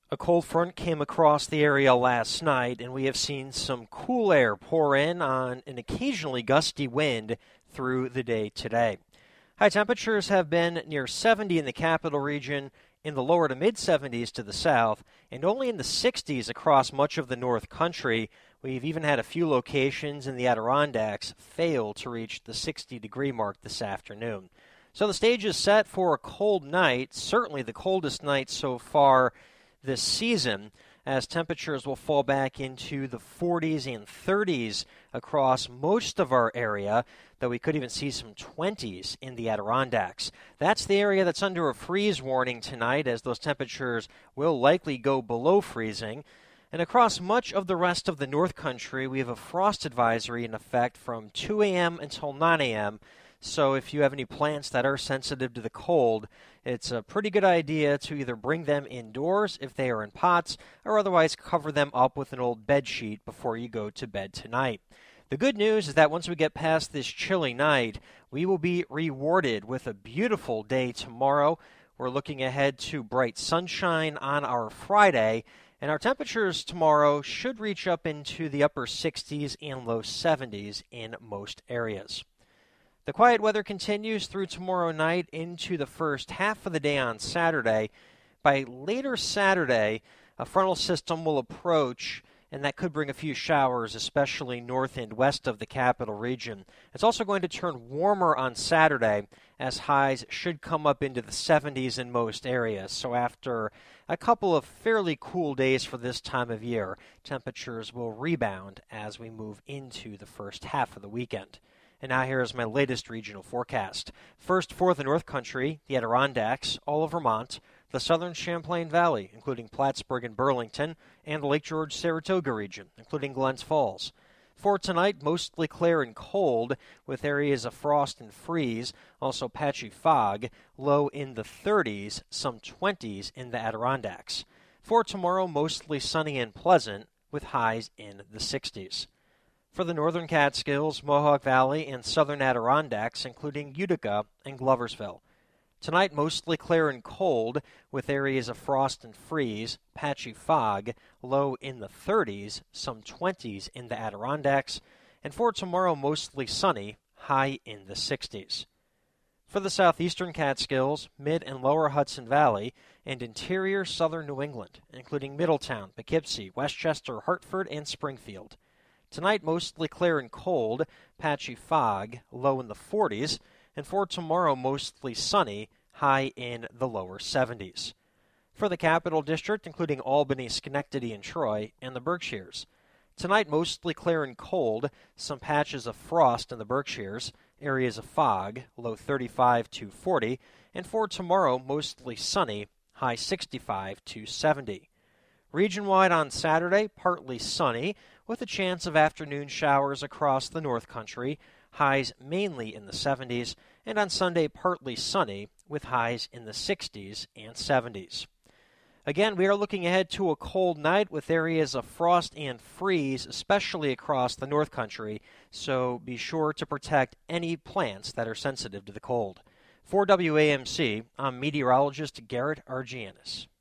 A cold front came across the area last night, and we have seen some cool air pour in on an occasionally gusty wind through the day today. High temperatures have been near 70 in the capital region, in the lower to mid 70s to the south, and only in the 60s across much of the North Country. We've even had a few locations in the Adirondacks fail to reach the 60-degree mark this afternoon. So the stage is set for a cold night, certainly the coldest night so far this season, as temperatures will fall back into the 40s and 30s across most of our area, though we could even see some 20s in the Adirondacks. That's the area that's under a freeze warning tonight, as those temperatures will likely go below freezing. And across much of the rest of the North Country, we have a frost advisory in effect from 2 a.m. until 9 a.m., so if you have any plants that are sensitive to the cold, it's a pretty good idea to either bring them indoors if they are in pots, or otherwise cover them up with an old bed sheet before you go to bed tonight. The good news is that once we get past this chilly night, we will be rewarded with a beautiful day tomorrow. We're looking ahead to bright sunshine on our Friday, and our temperatures tomorrow should reach up into the upper 60s and low 70s in most areas. The quiet weather continues through tomorrow night into the first half of the day on Saturday. By later Saturday, a frontal system will approach, and that could bring a few showers, especially north and west of the capital region. It's also going to turn warmer on Saturday, as highs should come up into the 70s in most areas. So after a couple of fairly cool days for this time of year, temperatures will rebound as we move into the first half of the weekend. And now here is my latest regional forecast. First for the North Country, the Adirondacks, all of Vermont, the southern Champlain Valley, including Plattsburgh and Burlington, and the Lake George-Saratoga region, including Glens Falls. For tonight, mostly clear and cold, with areas of frost and freeze, also patchy fog, low in the 30s, some 20s in the Adirondacks. For tomorrow, mostly sunny and pleasant, with highs in the 60s. For the northern Catskills, Mohawk Valley, and southern Adirondacks, including Utica and Gloversville. Tonight, mostly clear and cold, with areas of frost and freeze, patchy fog, low in the 30s, some 20s in the Adirondacks. And for tomorrow, mostly sunny, high in the 60s. For the southeastern Catskills, mid and lower Hudson Valley, and interior southern New England, including Middletown, Poughkeepsie, Westchester, Hartford, and Springfield. Tonight, mostly clear and cold, patchy fog, low in the 40s, and for tomorrow, mostly sunny, high in the lower 70s. For the Capital District, including Albany, Schenectady, and Troy, and the Berkshires. Tonight, mostly clear and cold, some patches of frost in the Berkshires, areas of fog, low 35 to 40, and for tomorrow, mostly sunny, high 65 to 70. Region-wide on Saturday, partly sunny, with a chance of afternoon showers across the North Country, highs mainly in the 70s, and on Sunday, partly sunny, with highs in the 60s and 70s. Again, we are looking ahead to a cold night with areas of frost and freeze, especially across the North Country, so be sure to protect any plants that are sensitive to the cold. For WAMC, I'm meteorologist Garrett Argianis.